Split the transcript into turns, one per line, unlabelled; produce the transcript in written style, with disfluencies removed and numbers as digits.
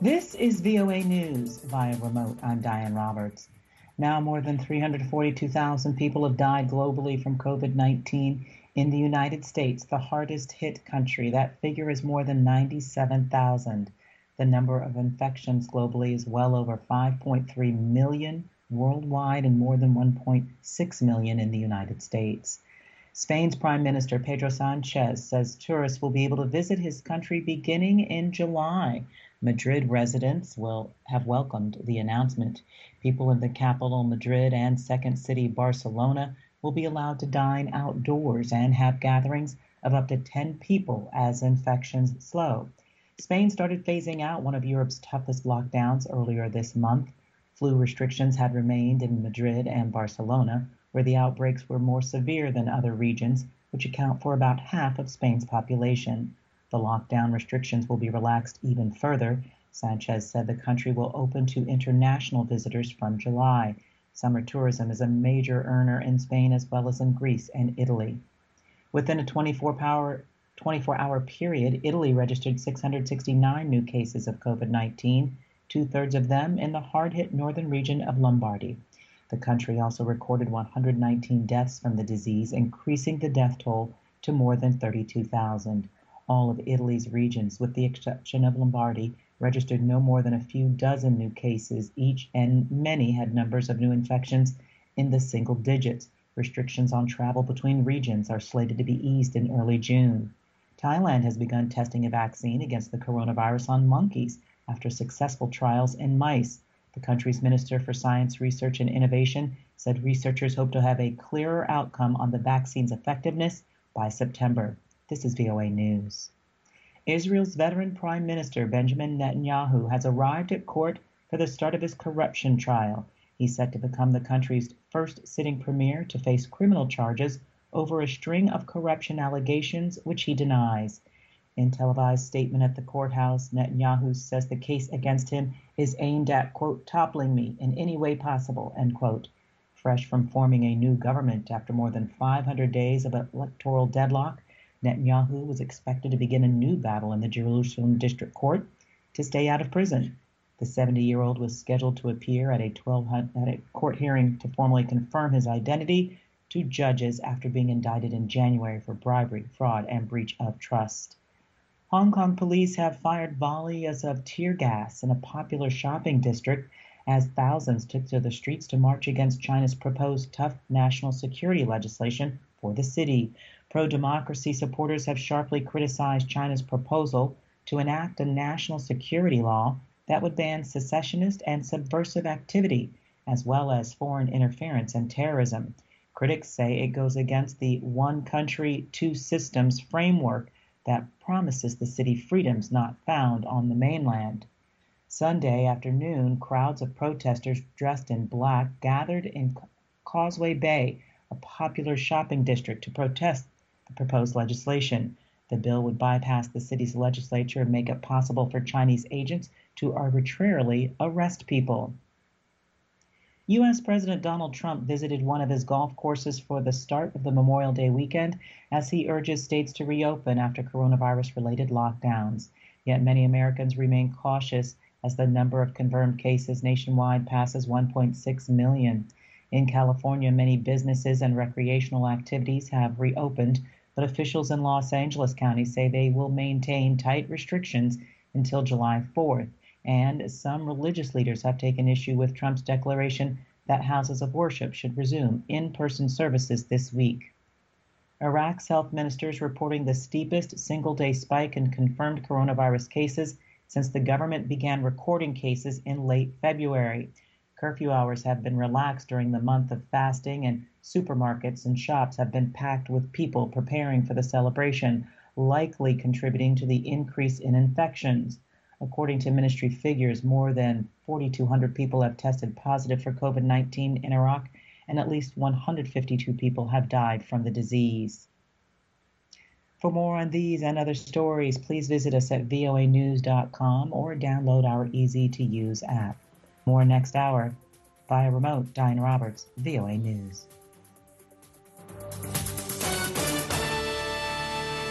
This is VOA News via remote. I'm Diane Roberts. Now more than 342,000 people have died globally from COVID-19 in the United States, the hardest hit country. That figure is more than 97,000. The number of infections globally is well over 5.3 million worldwide and more than 1.6 million in the United States. Spain's Prime Minister Pedro Sanchez says tourists will be able to visit his country beginning in July. Madrid residents will have welcomed the announcement. People in the capital, Madrid, and second city, Barcelona, will be allowed to dine outdoors and have gatherings of up to 10 people as infections slow. Spain started phasing out one of Europe's toughest lockdowns earlier this month. Flu restrictions had remained in Madrid and Barcelona, where the outbreaks were more severe than other regions, which account for about half of Spain's population. The lockdown restrictions will be relaxed even further. Sanchez said the country will open to international visitors from July. Summer tourism is a major earner in Spain as well as in Greece and Italy. Within a 24-hour period, Italy registered 669 new cases of COVID-19, two-thirds of them in the hard-hit northern region of Lombardy. The country also recorded 119 deaths from the disease, increasing the death toll to more than 32,000. All of Italy's regions, with the exception of Lombardy, registered no more than a few dozen new cases each, and many had numbers of new infections in the single digits. Restrictions on travel between regions are slated to be eased in early June. Thailand has begun testing a vaccine against the coronavirus on monkeys after successful trials in mice. The country's Minister for Science, Research and Innovation said researchers hope to have a clearer outcome on the vaccine's effectiveness by September. This is VOA News. Israel's veteran Prime Minister Benjamin Netanyahu has arrived at court for the start of his corruption trial. He's set to become the country's first sitting premier to face criminal charges over a string of corruption allegations which he denies. In a televised statement at the courthouse, Netanyahu says the case against him is aimed at, quote, toppling me in any way possible, end quote. Fresh from forming a new government after more than 500 days of electoral deadlock, Netanyahu was expected to begin a new battle in the Jerusalem District Court to stay out of prison. The 70-year-old was scheduled to appear at a court hearing to formally confirm his identity to judges after being indicted in January for bribery, fraud, and breach of trust. Hong Kong police have fired volleys of tear gas in a popular shopping district as thousands took to the streets to march against China's proposed tough national security legislation for the city. Pro-democracy supporters have sharply criticized China's proposal to enact a national security law that would ban secessionist and subversive activity, as well as foreign interference and terrorism. Critics say it goes against the one country, two systems framework that promises the city freedoms not found on the mainland. Sunday afternoon, crowds of protesters dressed in black gathered in Causeway Bay, a popular shopping district, to protest the proposed legislation. The bill would bypass the city's legislature and make it possible for Chinese agents to arbitrarily arrest people. U.S. President Donald Trump visited one of his golf courses for the start of the Memorial Day weekend as he urges states to reopen after coronavirus-related lockdowns. Yet many Americans remain cautious as the number of confirmed cases nationwide passes 1.6 million. In California, many businesses and recreational activities have reopened, but officials in Los Angeles County say they will maintain tight restrictions until July 4th. And some religious leaders have taken issue with Trump's declaration that houses of worship should resume in-person services this week. Iraq's health minister is reporting the steepest single-day spike in confirmed coronavirus cases since the government began recording cases in late February. Curfew hours have been relaxed during the month of fasting, and supermarkets and shops have been packed with people preparing for the celebration, likely contributing to the increase in infections. According to ministry figures, more than 4,200 people have tested positive for COVID-19 in Iraq, and at least 152 people have died from the disease. For more on these and other stories, please visit us at voanews.com or download our easy-to-use app. More next hour. Via remote, Diane Roberts, VOA News.